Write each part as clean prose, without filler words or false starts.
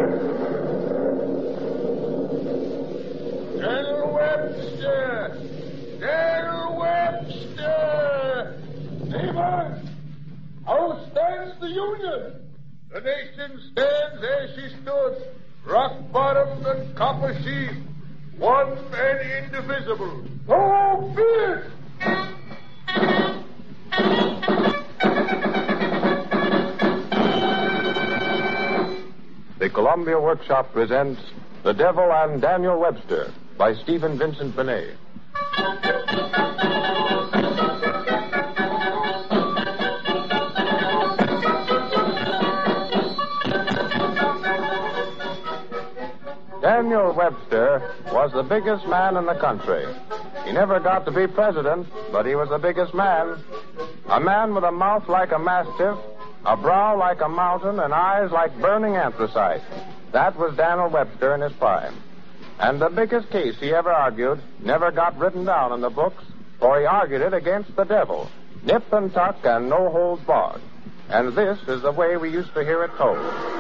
Daniel Webster! Daniel Webster! Neighbor, how stands the Union? The nation stands as she stood, rock-bottomed and copper-sheathed, one and indivisible. So be it! The Columbia Workshop presents The Devil and Daniel Webster by Stephen Vincent Benet. Daniel Webster was the biggest man in the country. He never got to be president, but he was the biggest man. A man with a mouth like a mastiff, a brow like a mountain, and eyes like burning anthracite. That was Daniel Webster in his prime. And the biggest case he ever argued never got written down in the books, for he argued it against the devil. Nip and tuck and no holds barred. And this is the way we used to hear it told.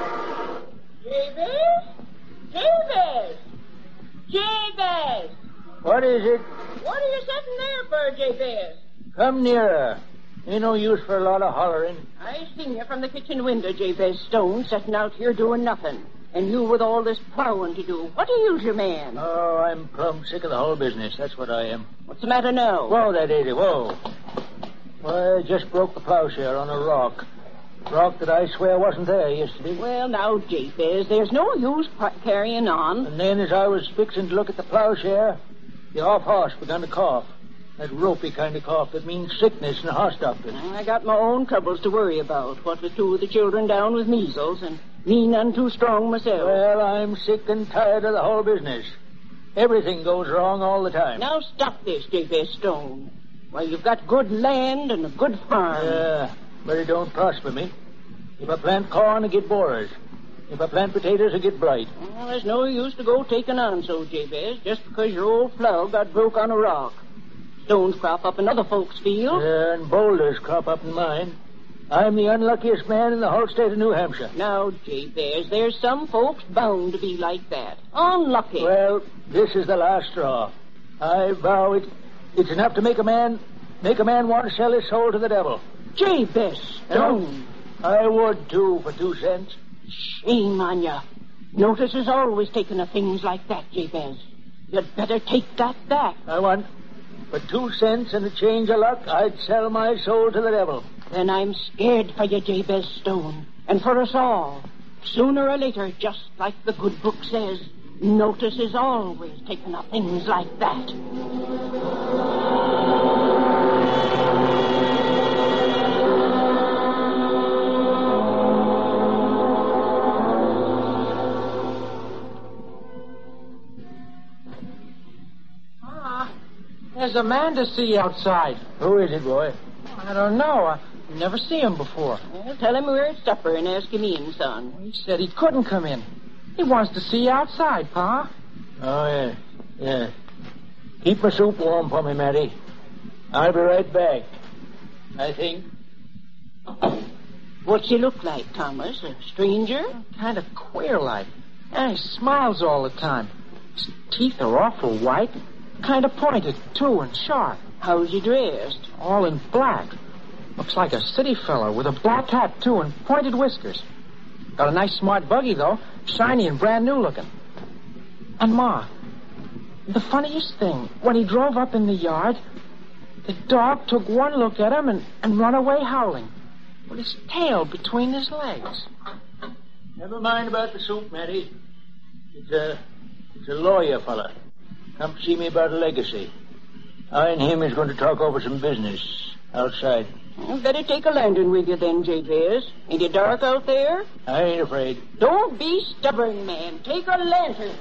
Jabez? Jabez! Jabez! What is it? What are you sitting there for, Jabez? Come nearer. Ain't no use for a lot of hollering. I seen you from the kitchen window, Jabez Stone, sitting out here doing nothing. And you with all this plowing to do. What ails you, man? Oh, I'm plumb sick of the whole business. That's what I am. What's the matter now? Whoa, that is it. Whoa. Well, I just broke the plowshare on a rock. Rock that I swear wasn't there yesterday. Well, now, Jabez, there's no use carrying on. And then as I was fixing to look at the plowshare, the off-horse began to cough. That ropey kind of cough that means sickness in a horse doctor. I got my own troubles to worry about. What with two of the children down with measles, and me none too strong myself. Well, I'm sick and tired of the whole business. Everything goes wrong all the time. Now stop this, Jabez Stone. Why, you've got good land and a good farm. Yeah, but it don't prosper me. If I plant corn, I get borers. If I plant potatoes, I get blight. Well, there's no use to go taking on so, Jabez, just because your old plow got broke on a rock. Stones crop up in other folks' fields. Yeah, and boulders crop up in mine. I'm the unluckiest man in the whole state of New Hampshire. Now, Jabez, there's some folks bound to be like that. Unlucky. Well, this is the last straw. I vow it's enough to make a man want to sell his soul to the devil. Jabez Stone. I would, too, for 2 cents. Shame on you. Notice is always taking of things like that, Jabez. You'd better take that back. I want. For 2 cents and a change of luck, I'd sell my soul to the devil. Then I'm scared for you, Jabez Stone, and for us all. Sooner or later, just like the good book says, notice is always taken of things like that. There's a man to see outside. Who is it, boy? I don't know. I never see him before. Well, tell him we're at supper and ask him in, son. He said he couldn't come in. He wants to see you outside, Pa. Oh, yeah. Yeah. Keep my soup warm for me, Matty. I'll be right back. I think. What's he look like, Thomas? A stranger? Kind of queer like. And he smiles all the time. His teeth are awful white. Kind of pointed, too, and sharp. How's he dressed? All in black. Looks like a city fella with a black hat, too, and pointed whiskers. Got a nice smart buggy, though. Shiny and brand new looking. And, Ma, the funniest thing, when he drove up in the yard, the dog took one look at him and run away howling, with his tail between his legs. Never mind about the soup, Matty. It's a lawyer fella. Come see me about a legacy. I and him is going to talk over some business outside. You better take a lantern with you then, Jabez. Ain't it dark out there? I ain't afraid. Don't be stubborn, man. Take a lantern.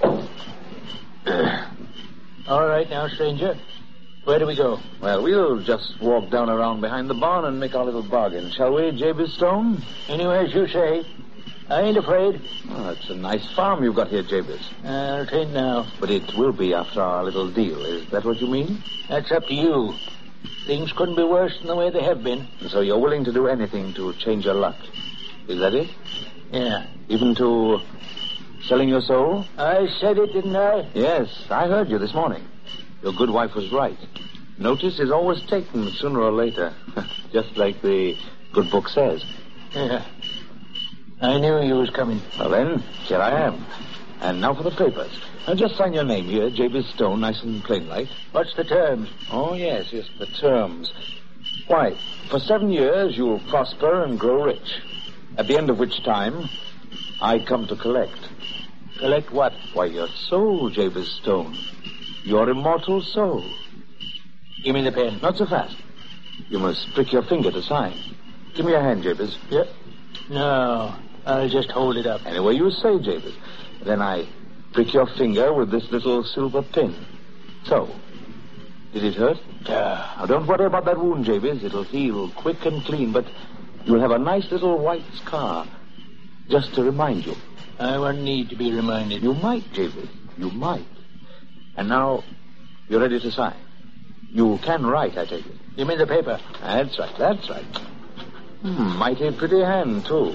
All right now, stranger. Where do we go? Well, we'll just walk down around behind the barn and make our little bargain, shall we, Jabez Stone? Anyway, as you say. I ain't afraid. Oh, it's a nice farm you've got here, Jabez. I'll tell you now. But it will be after our little deal. Is that what you mean? That's up to you. Things couldn't be worse than the way they have been. So you're willing to do anything to change your luck. Is that it? Yeah. Even to selling your soul? I said it, didn't I? Yes, I heard you this morning. Your good wife was right. Notice is always taken sooner or later. Just like the good book says. Yeah. I knew you was coming. Well then, here I am. And now for the papers. Now just sign your name here, Jabez Stone, nice and plain like. What's the terms? Oh, yes, the terms. Why, for 7 years you'll prosper and grow rich. At the end of which time, I come to collect. Collect what? Why, your soul, Jabez Stone. Your immortal soul. Give me the pen. Not so fast. You must prick your finger to sign. Give me your hand, Jabez. Yeah. No, I'll just hold it up. Any way you say, Jabez. Then I prick your finger with this little silver pin. So, did it hurt? Now, don't worry about that wound, Jabez. It'll heal quick and clean, but you'll have a nice little white scar just to remind you. I won't need to be reminded. You might, Jabez. You might. And now, you're ready to sign. You can write, I take it. Give me the paper. That's right. Mighty pretty hand, too.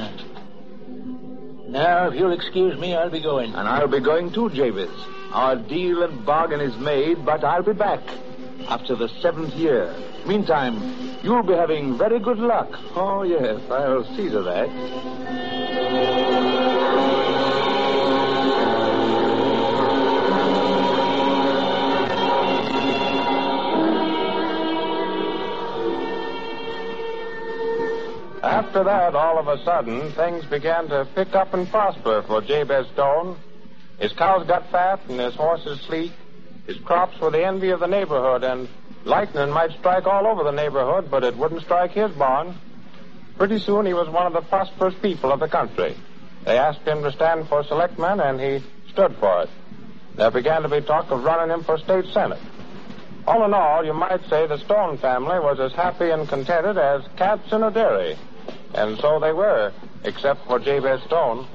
Now, if you'll excuse me, I'll be going. And I'll be going too, Jabez. Our deal and bargain is made, but I'll be back after the 7th year. Meantime, you'll be having very good luck. Oh, yes, I'll see to that. After that, all of a sudden, things began to pick up and prosper for Jabez Stone. His cows got fat and his horses sleek. His crops were the envy of the neighborhood, and lightning might strike all over the neighborhood, but it wouldn't strike his barn. Pretty soon, he was one of the prosperous people of the country. They asked him to stand for selectman, and he stood for it. There began to be talk of running him for state senate. All in all, you might say the Stone family was as happy and contented as cats in a dairy. And so they were, except for Jabez Stone.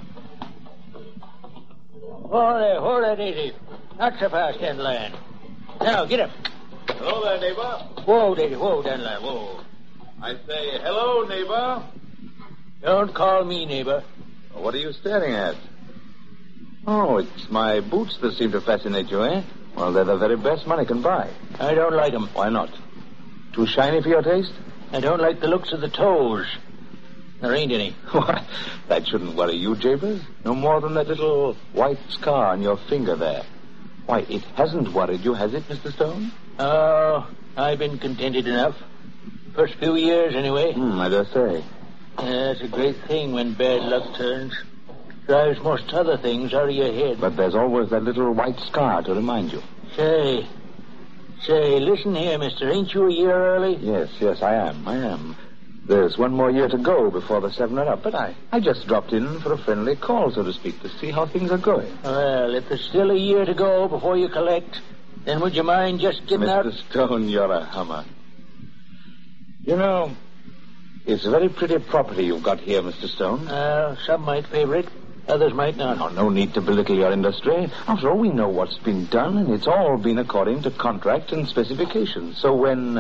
Hold there, Daisy. Not so fast, Dandelion. Now, get up. Hello there, neighbor. Whoa, Daisy, whoa, Dandelion, whoa. I say, hello, neighbor. Don't call me neighbor. What are you staring at? Oh, it's my boots that seem to fascinate you, eh? Well, they're the very best money can buy. I don't like them. Why not? Too shiny for your taste? I don't like the looks of the toes. There ain't any. Why, that shouldn't worry you, Jabez. No more than that little white scar on your finger there. Why, it hasn't worried you, has it, Mr. Stone? Oh, I've been contented enough. First few years, anyway. I dare say. It's a great thing when bad luck turns. Drives most other things out of your head. But there's always that little white scar to remind you. Say, listen here, mister. Ain't you a year early? Yes, I am. There's one more year to go before the 7 are up, but I just dropped in for a friendly call, so to speak, to see how things are going. Well, if there's still a year to go before you collect, then would you mind just getting out... Mr. Stone, you're a hummer. You know, it's a very pretty property you've got here, Mr. Stone. Some might favor it. Others might not. No need to belittle your industry. After all, we know what's been done, and it's all been according to contract and specifications. So when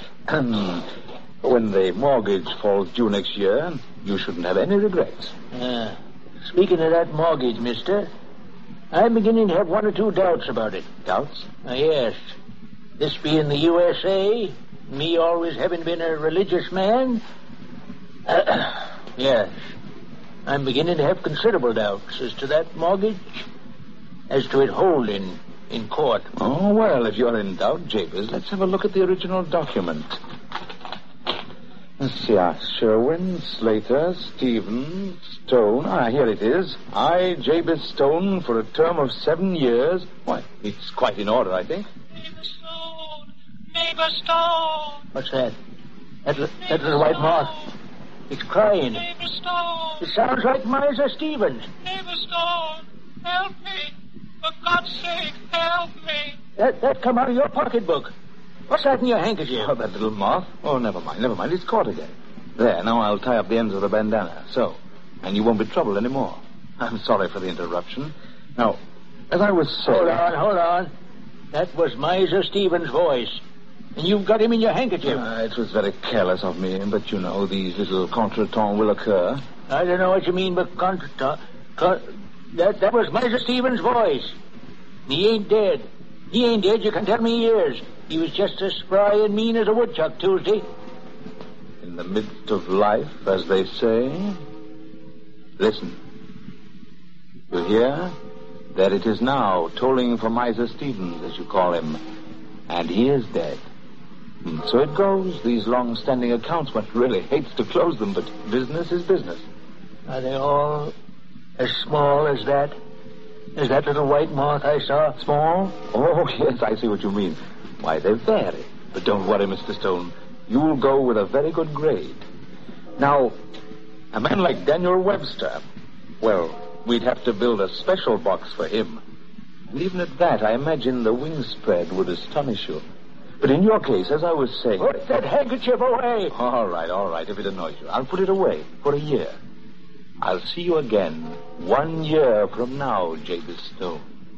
the mortgage falls due next year, you shouldn't have any regrets. Speaking of that mortgage, mister, I'm beginning to have one or two doubts about it. Doubts? Yes. This being the USA, me always having been a religious man, yes, I'm beginning to have considerable doubts as to that mortgage, as to it holding in court. Oh, well, if you're in doubt, Jabez, let's have a look at the original document. Let's see, Sherwin, Slater, Stevens, Stone. Here it is. I, Jabez Stone, for a term of 7 years. Why, it's quite in order, I think. Neighbor Stone. What's that? That little white moth. It's crying. Neighbor Stone. It sounds like Miser Stevens. Neighbor Stone, help me. For God's sake, help me. That come out of your pocketbook. What's that in your handkerchief? Oh, that little moth. Oh, never mind. It's caught again. There, now I'll tie up the ends of the bandana. So. And you won't be troubled anymore. I'm sorry for the interruption. Now, as I was saying... Hold on. That was Miser Stevens' voice. And you've got him in your handkerchief. It was very careless of me, but you know, these little contretemps will occur. I don't know what you mean by that was Miser Stevens' voice. He ain't dead. He ain't dead, you can tell me he is. He was just as spry and mean as a woodchuck Tuesday. In the midst of life, as they say. Listen. You hear? There it is now, tolling for Miser Stevens, as you call him. And he is dead. So it goes, these long-standing accounts. One really hates to close them, but business is business. Are they all as small as that? As that little white moth I saw? Small? Oh, yes, I see what you mean. Why, they vary. But don't worry, Mr. Stone. You'll go with a very good grade. Now, a man like Daniel Webster, well, we'd have to build a special box for him. And even at that, I imagine the wing spread would astonish you. But in your case, as I was saying... Put that handkerchief away! All right, if it annoys you. I'll put it away for a year. I'll see you again 1 year from now, Jabez Stone.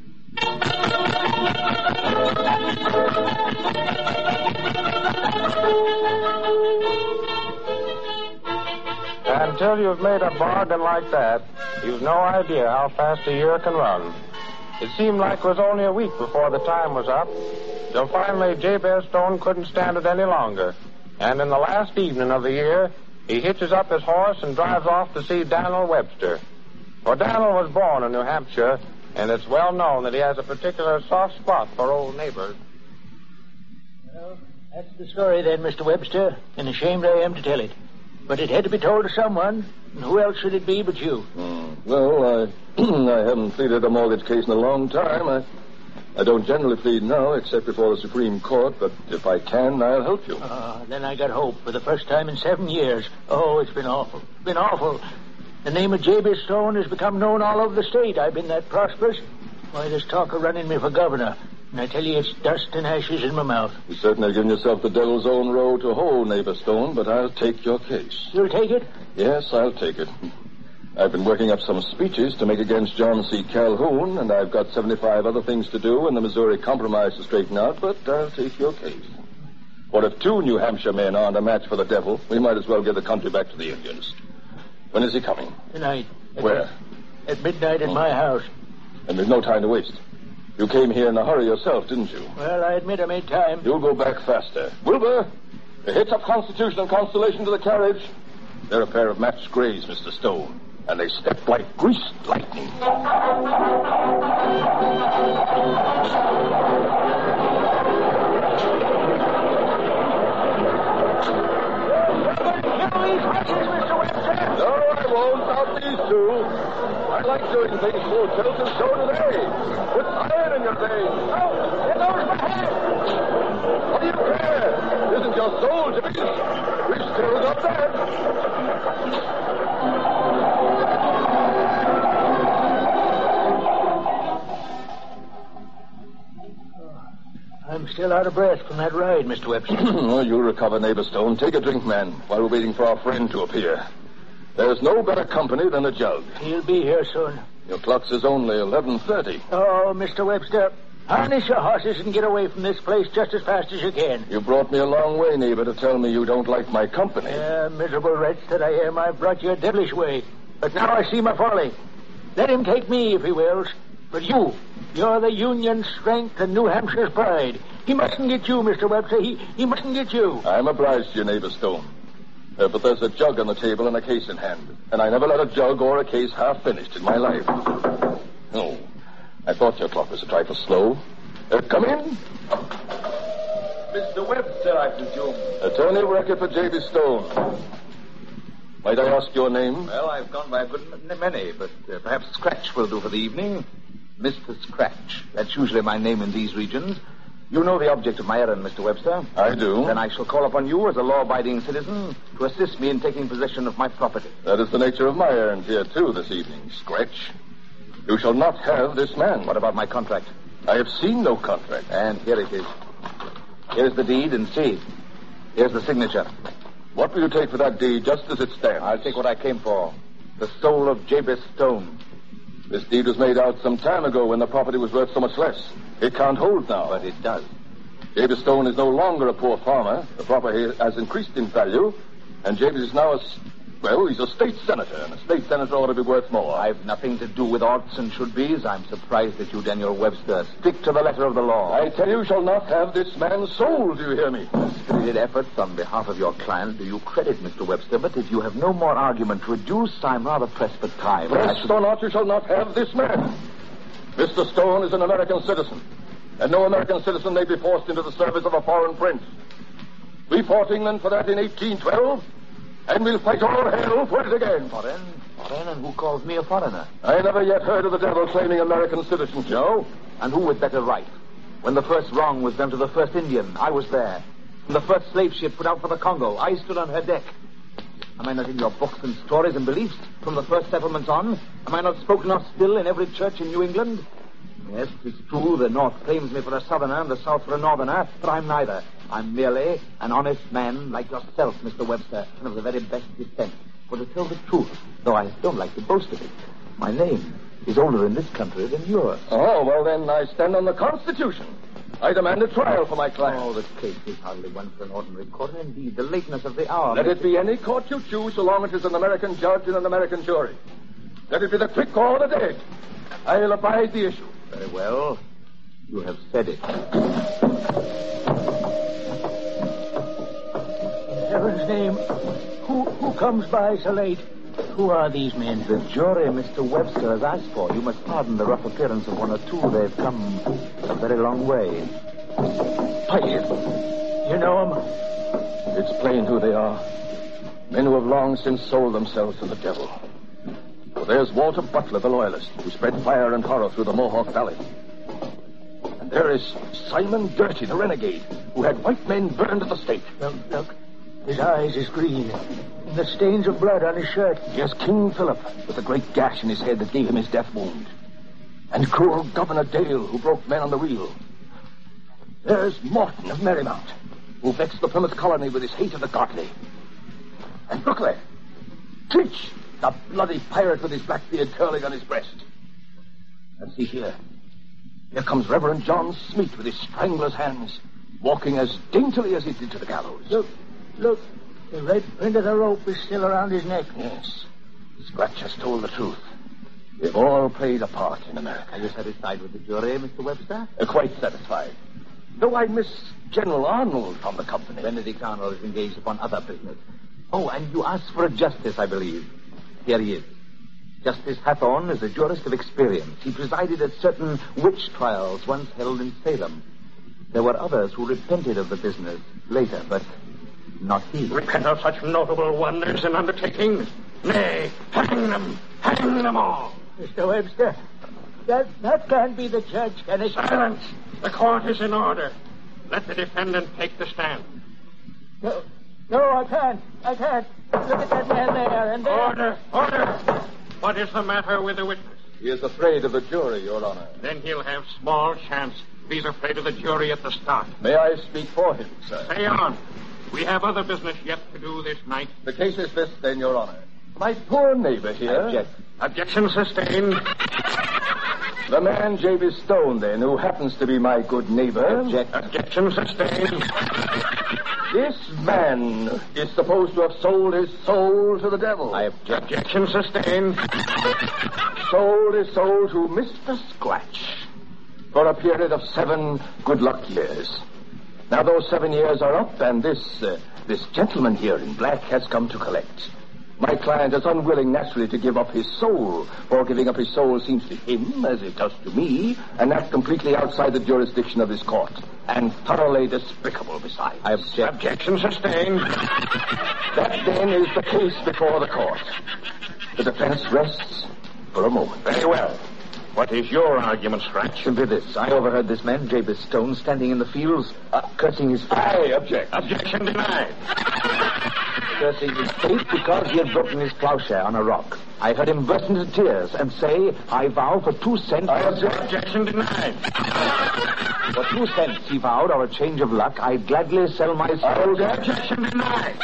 Until you've made a bargain like that, you've no idea how fast a year can run. It seemed like it was only a week before the time was up, till finally Jabez Stone couldn't stand it any longer. And in the last evening of the year, he hitches up his horse and drives off to see Daniel Webster. For Daniel was born in New Hampshire, and it's well known that he has a particular soft spot for old neighbors. Well, that's the story then, Mr. Webster, and ashamed I am to tell it. But it had to be told to someone, and who else should it be but you? Well, I haven't pleaded a mortgage case in a long time. I don't generally plead now, except before the Supreme Court, but if I can, I'll help you. Then I got hope for the first time in 7 years. Oh, it's been awful. Been awful. The name of Jabez Stone has become known all over the state. I've been that prosperous. Why, there's talk of running me for governor. And I tell you, it's dust and ashes in my mouth. You certainly have given yourself the devil's own road to hoe, neighbor Stone, but I'll take your case. You'll take it? Yes, I'll take it. I've been working up some speeches to make against John C. Calhoun, and I've got 75 other things to do and the Missouri Compromise to straighten out, but I'll take your case. For if 2 New Hampshire men aren't a match for the devil, we might as well give the country back to the Indians. When is he coming? Tonight. Where? At midnight at my house. And there's no time to waste. You came here in a hurry yourself, didn't you? Well, I admit I made time. You'll go back faster. Wilbur, hitch up Constitution and Constellation to the carriage. They're a pair of matched grays, Mr. Stone. And they step like greased lightning. No, I won't. Not these 2. I like doing things full tilt, and so do they. Put iron in your veins. Oh, there goes my head. What do you care? It isn't your soul, Jimmy. We've still got that. I'm still out of breath from that ride, Mr. Webster. Oh, you'll recover, neighbor Stone. Take a drink, man, while we're waiting for our friend to appear. There's no better company than a jug. He'll be here soon. Your clock says only 11:30. Oh, Mr. Webster, harness your horses and get away from this place just as fast as you can. You brought me a long way, neighbor, to tell me you don't like my company. Miserable wretch that I am, I brought you a devilish way. But now I see my folly. Let him take me if he wills. But you're the Union's strength and New Hampshire's pride. He mustn't get you, Mr. Webster. He mustn't get you. I'm obliged to you, neighbor Stone. But there's a jug on the table and a case in hand. And I never let a jug or a case half finished in my life. Oh, I thought your clock was a trifle slow. Come in. Mr. Webster, I presume. Attorney Record for J.B. Stone. Might I ask your name? Well, I've gone by a good many, but perhaps Scratch will do for the evening. Mr. Scratch. That's usually my name in these regions. You know the object of my errand, Mr. Webster. I do. Then I shall call upon you as a law-abiding citizen to assist me in taking possession of my property. That is the nature of my errand here, too, this evening, Scratch. You shall not have this man. What about my contract? I have seen no contract. And here it is. Here's the deed, and see. Here's the signature. What will you take for that deed just as it stands? I'll take what I came for. The soul of Jabez Stone. This deed was made out some time ago when the property was worth so much less. It can't hold now. But it does. Jabez Stone is no longer a poor farmer. The property has increased in value, and Jabez is now Well, he's a state senator, and a state senator ought to be worth more. I've nothing to do with oughts and should-bes. I'm surprised that you, Daniel Webster, stick to the letter of the law. I tell you shall not have this man's soul, do you hear me? Spirited efforts on behalf of your client do you credit, Mr. Webster, but if you have no more argument to adduce, I'm rather pressed for time. Pressed or not, you shall not have this man. Mr. Stone is an American citizen, and no American citizen may be forced into the service of a foreign prince. We fought England for that in 1812, and we'll fight all hell for it again. Foreign? And who calls me a foreigner? I never yet heard of the devil claiming American citizenship. No? And who with better right? When the first wrong was done to the first Indian, I was there. When the first slave ship put out for the Congo, I stood on her deck. Am I not in your books and stories and beliefs from the first settlements on? Am I not spoken of still in every church in New England? Yes, it's true the North claims me for a Southerner and the South for a Northerner, but I'm neither. I'm merely an honest man like yourself, Mr. Webster, and of the very best descent. For to tell the truth, though I don't like to boast of it, my name is older in this country than yours. Oh, well then, I stand on the Constitution. I demand a trial for my client. Oh, the case is hardly one for an ordinary court, and indeed the lateness of the hour. Let it be any court you choose, so long as it is an American judge and an American jury. Let it be the quick or the dead. I'll abide the issue. Very well. You have said it. In heaven's name, who comes by so late? Who are these men? The jury Mr. Webster has asked for. You must pardon the rough appearance of one or two. They've come a very long way. Pipe. You know them? It's plain who they are. Men who have long since sold themselves to the devil. Well, there's Walter Butler, the loyalist, who spread fire and horror through the Mohawk Valley. And there is Simon Girty, the renegade, who had white men burned at the stake. Look. His eyes is green. And the stains of blood on his shirt. Here's King Philip, with the great gash in his head that gave him his death wound. And cruel Governor Dale, who broke men on the wheel. There's Morton of Merrymount, who vexed the Plymouth colony with his hate of the godly. And look there, Clinch, the bloody pirate with his black beard curling on his breast. And see here. Here comes Reverend John Smeet with his strangler's hands, walking as daintily as he did to the gallows. Look. The red print of the rope is still around his neck. Yes. Scratch has told the truth. They've all played a part in America. Are you satisfied with the jury, Mr. Webster? Quite satisfied. Though I miss General Arnold from the company. Benedict Arnold is engaged upon other business. Oh, and you asked for a justice, I believe. Here he is. Justice Hathorne is a jurist of experience. He presided at certain witch trials once held in Salem. There were others who repented of the business later, but not he. Repent of such notable wonders and undertakings? Nay, hang them all. Mr. Webster, that can't be the judge, can it? Silence! The court is in order. Let the defendant take the stand. No, I can't. Look at that man there and there. Order! What is the matter with the witness? He is afraid of the jury, Your Honor. Then he'll have small chance if he's afraid of the jury at the start. May I speak for him, sir? Say on. We have other business yet to do this night. The case is this, then, Your Honor. My poor neighbor here... Object. Objection sustained. The man, J.B. Stone, then, who happens to be my good neighbor... Objection sustained. This man is supposed to have sold his soul to the devil. I object. Objection sustained. Sold his soul to Mr. Scratch for a period of 7 good luck years. Now, those 7 years are up, and this gentleman here in black has come to collect. My client is unwilling, naturally, to give up his soul, for giving up his soul seems to him, as it does to me, an act completely outside the jurisdiction of this court, and thoroughly despicable besides. I object. Objection sustained. That, then, is the case before the court. The defense rests for a moment. Very well. What is your argument, Scratch? Simply this. I overheard this man, J.B. Stone, standing in the fields, cursing his fate. I object. Objection denied. Cursing his fate because he had broken his plowshare on a rock. I heard him burst into tears and say, I vow for 2 cents... I object. Objection denied. For 2 cents, he vowed, or a change of luck, I'd gladly sell my soul. Objection denied.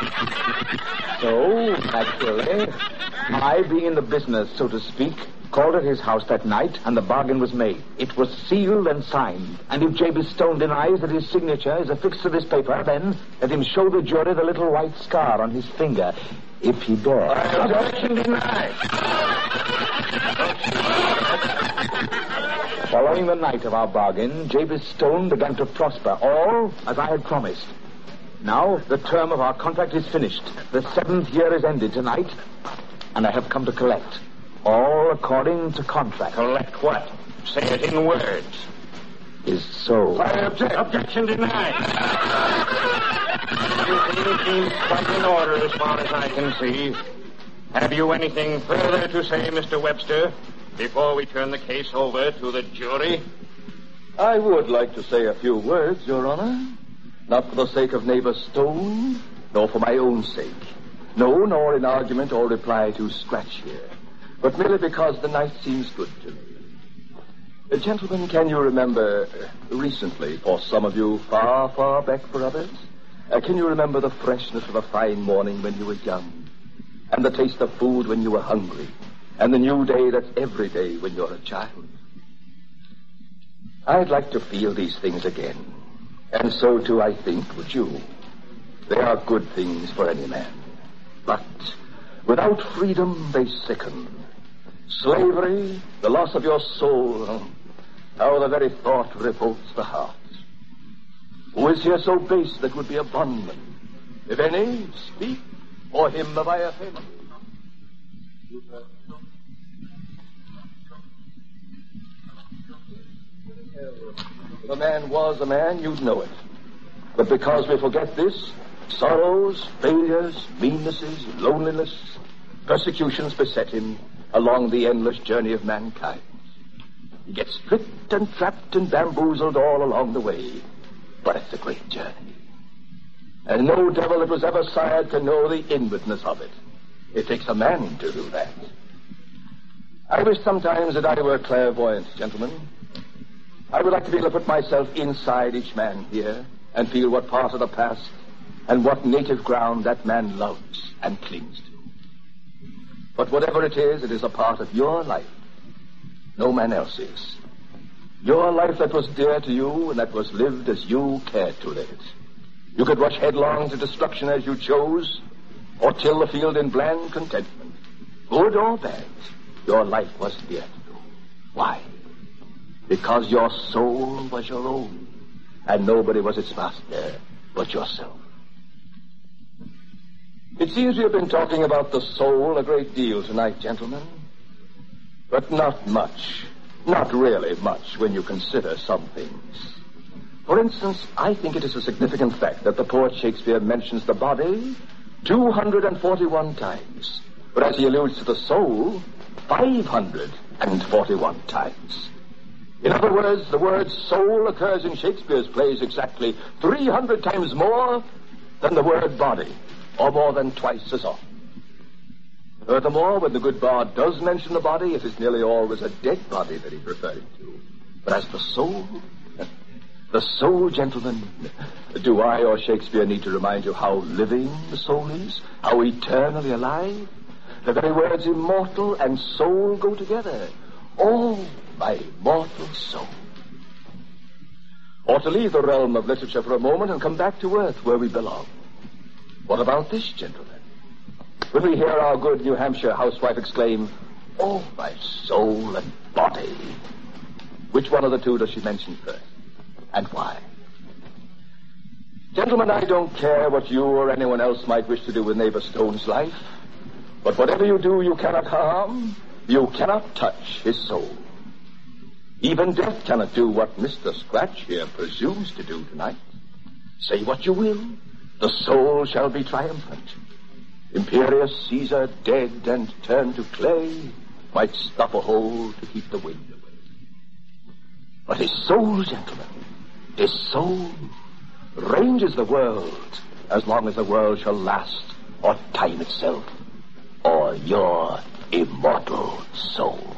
So, naturally, I, being in the business, so to speak, called at his house that night, and the bargain was made. It was sealed and signed. And if J.B. Stone denies that his signature is affixed to this paper, then let him show the jury the little white scar on his finger. if he dares. Objection denied. Following the night of our bargain, Jabez Stone began to prosper, all as I had promised. Now, the term of our contract is finished. The 7th year is ended tonight, and I have come to collect. All according to contract. Collect what? Say it in words. His soul. Objection denied. Everything seems quite in order as far as I can see. Have you anything further to say, Mr. Webster, before we turn the case over to the jury? I would like to say a few words, Your Honor. Not for the sake of neighbor Stone, nor for my own sake. No, nor in argument or reply to Scratch here, but merely because the night seems good to me. Gentlemen, can you remember recently, for some of you, far, far back for others? Can you remember the freshness of a fine morning when you were young? And the taste of food when you were hungry? And the new day that's every day when you're a child? I'd like to feel these things again. And so, too, I think, would you. They are good things for any man. But without freedom, they sicken. Slavery, the loss of your soul, how the very thought revolts the heart. Who is here so base that would be a bondman? If any, speak, or him have I offended. If a man was a man, you'd know it. But because we forget this, sorrows, failures, meannesses, loneliness, persecutions beset him along the endless journey of mankind. He gets tricked and trapped and bamboozled all along the way. But it's a great journey. And no devil that was ever sired can know the inwardness of it. It takes a man to do that. I wish sometimes that I were clairvoyant, gentlemen. I would like to be able to put myself inside each man here and feel what part of the past and what native ground that man loves and clings to. But whatever it is a part of your life. No man else's. Your life that was dear to you and that was lived as you cared to live it. You could rush headlong to destruction as you chose, or till the field in bland contentment. Good or bad, your life was dear to you. Why? Because your soul was your own, and nobody was its master but yourself. It seems we have been talking about the soul a great deal tonight, gentlemen. But not much. Not really much when you consider some things. For instance, I think it is a significant fact that the poet Shakespeare mentions the body 241 times, whereas he alludes to the soul 541 times. In other words, the word soul occurs in Shakespeare's plays exactly 300 times more than the word body, or more than twice as often. Furthermore, when the good bard does mention the body, it is nearly always a dead body that he's referring to. But as the soul, gentlemen, do I or Shakespeare need to remind you how living the soul is? How eternally alive? The very words immortal and soul go together. Oh, my mortal soul. Or to leave the realm of literature for a moment and come back to earth where we belong. What about this, gentlemen? When we hear our good New Hampshire housewife exclaim, "Oh, my soul and body," which one of the two does she mention first? And why? Gentlemen, I don't care what you or anyone else might wish to do with neighbor Stone's life, but whatever you do, you cannot harm, you cannot touch his soul. Even death cannot do what Mr. Scratch here presumes to do tonight. Say what you will, the soul shall be triumphant. Imperious Caesar, dead and turned to clay, might stop a hole to keep the wind away. But his soul, gentlemen, his soul ranges the world as long as the world shall last, or time itself, or your immortal soul.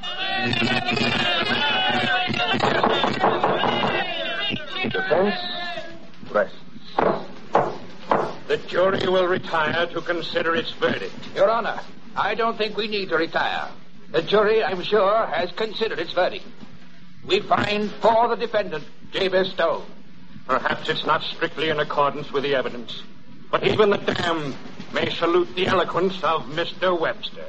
Defense rests. The jury will retire to consider its verdict. Your Honor, I don't think we need to retire. The jury, I'm sure, has considered its verdict. We find for the defendant, Jabez Stone. Perhaps it's not strictly in accordance with the evidence, but even the damned may salute the eloquence of Mr. Webster.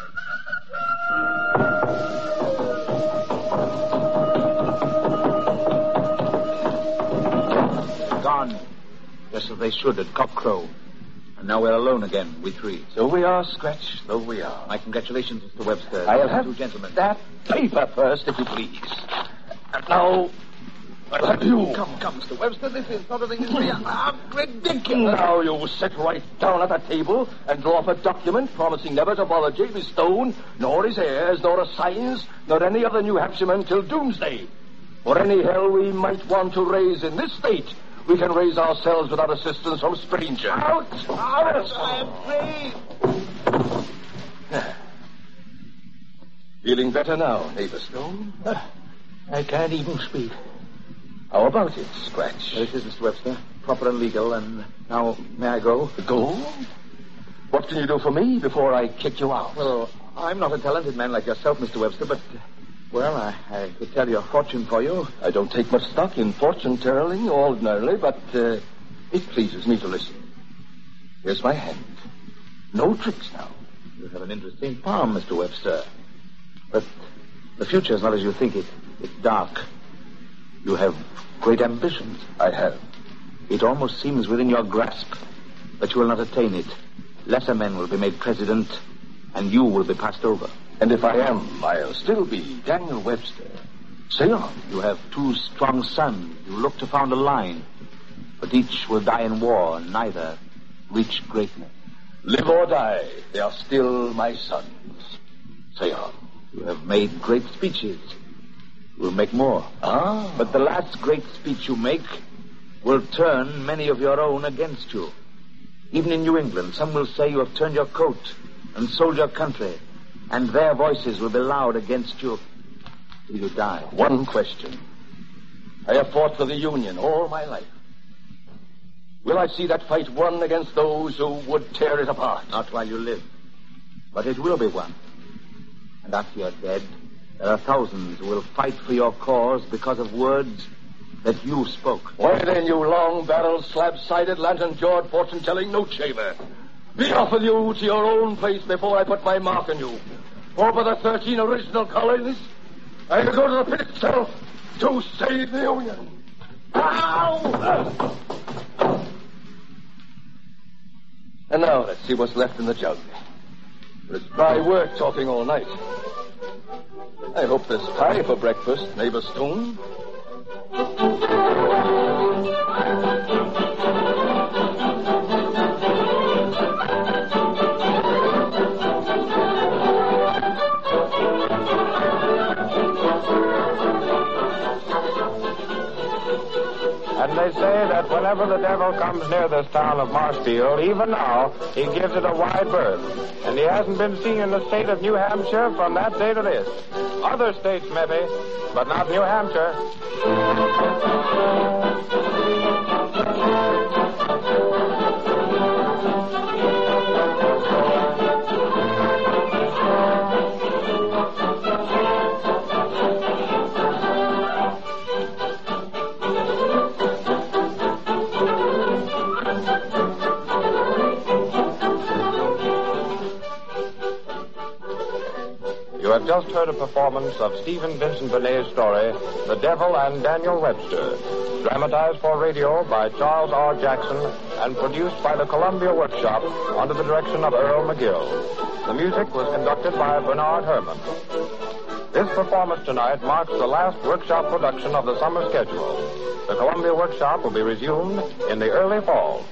Gone, just as they should at cockcrow. And now we're alone again, we three. So we are, Scratch, so we are. My congratulations, Mr. Webster. I'll have two gentlemen. that paper first, if you please. And now, I'll have you. Come, Mr. Webster. This is sort of thing is ridiculous. Now you sit right down at the table and draw up a document promising never to bother J.B. Stone, nor his heirs, nor the signs, nor any other New Hampshiremen till doomsday. For any hell we might want to raise in this state, we can raise ourselves without assistance from strangers. Out! I am free! Feeling better now, neighbor Stone? I can't even speak. How about it, Scratch? There it is, Mr. Webster. Proper and legal, and now, may I go? Go? What can you do for me before I kick you out? Well, I'm not a talented man like yourself, Mr. Webster, but, well, I could tell you a fortune for you. I don't take much stock in fortune-telling ordinarily, but it pleases me to listen. Here's my hand. No tricks now. You have an interesting palm, Mr. Webster. But the future is not as you think it. It's dark. You have great ambitions. I have. It almost seems within your grasp, but you will not attain it. Lesser men will be made president, and you will be passed over. And if I am, I'll still be Daniel Webster. Say on. You have two strong sons. You look to found a line, but each will die in war, and neither reach greatness. Live or die, they are still my sons. Say on. You have made great speeches. You will make more. But the last great speech you make will turn many of your own against you. Even in New England, some will say you have turned your coat and sold your country, and their voices will be loud against you till you die. One question. I have fought for the Union all my life. Will I see that fight won against those who would tear it apart? Not while you live. But it will be won. And after you're dead, there are thousands who will fight for your cause because of words that you spoke. Why then, you long-barreled, slab-sided, lantern-jawed, fortune-telling note-shaver? Be off with you to your own place before I put my mark on you. Over the 13 original colonies, I will go to the pit itself to save the Union. Ow! And now, let's see what's left in the jug. It's dry work talking all night. I hope there's pie for breakfast, neighbor Stone. And they say that whenever the devil comes near this town of Marshfield, even now, he gives it a wide berth. And he hasn't been seen in the state of New Hampshire from that day to this. Other states, maybe, but not New Hampshire. You have just heard a performance of Stephen Vincent Benet's story, The Devil and Daniel Webster, dramatized for radio by Charles R. Jackson and produced by the Columbia Workshop under the direction of Earl McGill. The music was conducted by Bernard Herrmann. This performance tonight marks the last workshop production of the summer schedule. The Columbia Workshop will be resumed in the early fall.